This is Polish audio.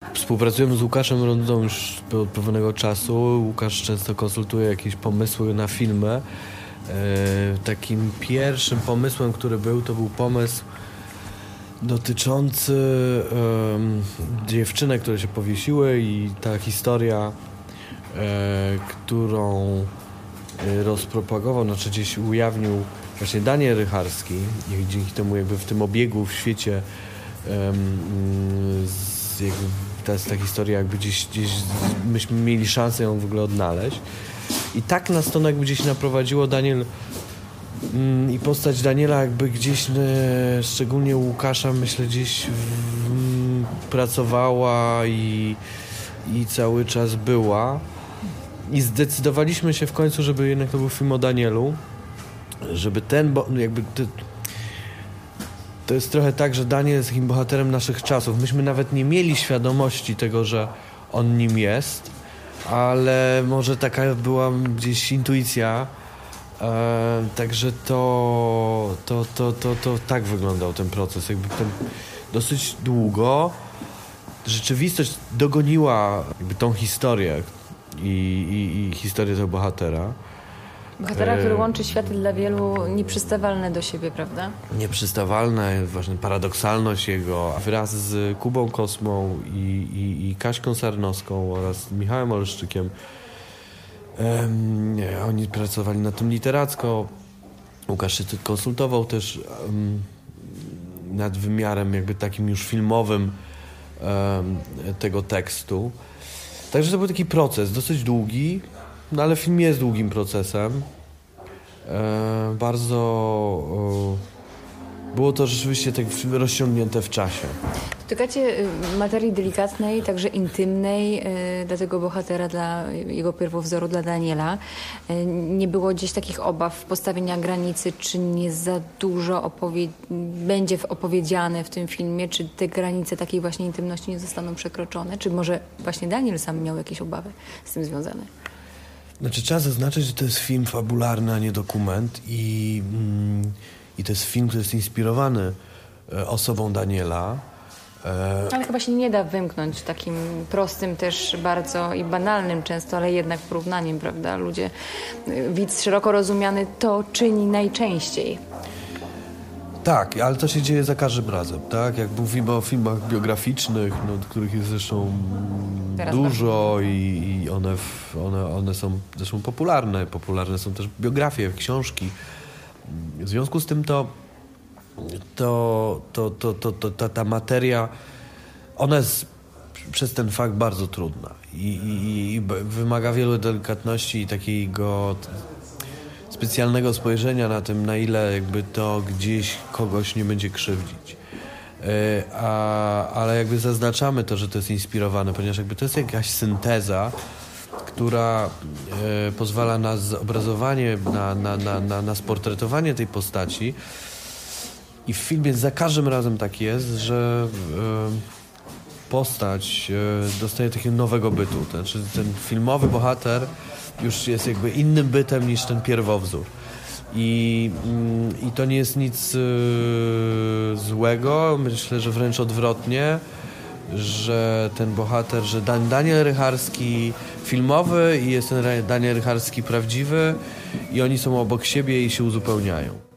Współpracujemy z Łukaszem Rondą już od pewnego czasu. Łukasz często konsultuje jakieś pomysły na filmy. Takim pierwszym pomysłem, który był, to był pomysł dotyczący dziewczynek, które się powiesiły i ta historia, którą rozpropagował, znaczy gdzieś ujawnił właśnie Daniel Rycharski i dzięki temu jakby w tym obiegu w świecie ta historia jakby gdzieś myśmy mieli szansę ją w ogóle odnaleźć i tak nas to jakby gdzieś naprowadziło. Daniel i postać Daniela jakby gdzieś, szczególnie u Łukasza, myślę, gdzieś pracowała i cały czas była. I zdecydowaliśmy się w końcu, żeby jednak to był film o Danielu, żeby to jest trochę tak, że Daniel jest takim bohaterem naszych czasów. Myśmy nawet nie mieli świadomości tego, że on nim jest, ale może taka była gdzieś intuicja. Także to tak wyglądał ten proces. Jakby dosyć długo rzeczywistość dogoniła jakby tą historię i historię tego bohatera. Bohatera, który łączy światy dla wielu nieprzystawalne do siebie, prawda? Nieprzystawalne, właśnie paradoksalność jego wraz z Kubą Kosmą i Kaśką Sarnowską oraz Michałem Oleszczykiem. Oni pracowali nad tym literacko. Łukasz się konsultował też nad wymiarem jakby takim już filmowym tego tekstu. Także to był taki proces, dosyć długi, no ale film jest długim procesem. Bardzo było to rzeczywiście tak rozciągnięte w czasie. Dotykacie materii delikatnej, także intymnej dla tego bohatera, dla jego pierwowzoru, dla Daniela. Nie było gdzieś takich obaw postawienia granicy, czy nie za dużo będzie opowiedziane w tym filmie, czy te granice takiej właśnie intymności nie zostaną przekroczone, czy może właśnie Daniel sam miał jakieś obawy z tym związane? Znaczy trzeba zaznaczyć, że to jest film fabularny, a nie dokument i to jest film, który jest inspirowany osobą Daniela. Ale chyba się nie da wymknąć takim prostym też bardzo i banalnym często, ale jednak porównaniem, prawda? Widz szeroko rozumiany to czyni najczęściej. Tak, ale to się dzieje za każdym razem, tak? Jak mówimy o filmach biograficznych, których jest zresztą teraz dużo i one są zresztą popularne. Popularne są też biografie, książki. W związku z tym ta materia, ona jest przez ten fakt bardzo trudna i wymaga wielu delikatności i takiego specjalnego spojrzenia na tym, na ile jakby to gdzieś kogoś nie będzie krzywdzić. Ale jakby zaznaczamy to, że to jest inspirowane, ponieważ jakby to jest jakaś synteza, która pozwala na zobrazowanie, na sportretowanie tej postaci. I w filmie za każdym razem tak jest, że postać dostaje takiego nowego bytu. Znaczy ten filmowy bohater już jest jakby innym bytem niż ten pierwowzór. I to nie jest nic złego. Myślę, że wręcz odwrotnie, że ten bohater, że Daniel Rycharski filmowy i jest ten Daniel Rycharski prawdziwy i oni są obok siebie i się uzupełniają.